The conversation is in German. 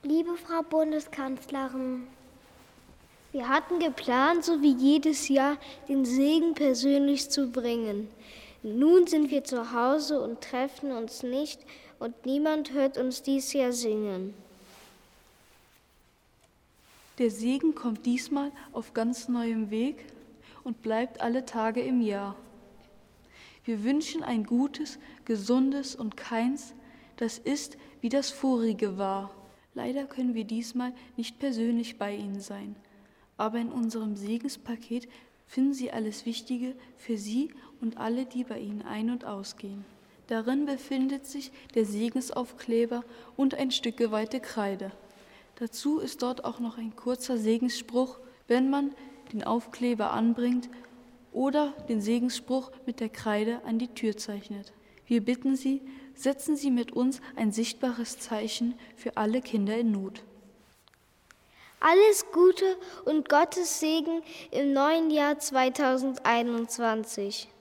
Liebe Frau Bundeskanzlerin, wir hatten geplant, so wie jedes Jahr, den Segen persönlich zu bringen. Nun sind wir zu Hause und treffen uns nicht und niemand hört uns dies Jahr singen. Der Segen kommt diesmal auf ganz neuem Weg und bleibt alle Tage im Jahr. Wir wünschen ein gutes, gesundes und keins, das ist, wie das vorige war. Leider können wir diesmal nicht persönlich bei Ihnen sein, aber in unserem Segenspaket finden Sie alles Wichtige für Sie und alle, die bei Ihnen ein- und ausgehen. Darin befindet sich der Segensaufkleber und ein Stück geweihte Kreide. Dazu ist dort auch noch ein kurzer Segensspruch, wenn man den Aufkleber anbringt oder den Segensspruch mit der Kreide an die Tür zeichnet. Wir bitten Sie, setzen Sie mit uns ein sichtbares Zeichen für alle Kinder in Not. Alles Gute und Gottes Segen im neuen Jahr 2021.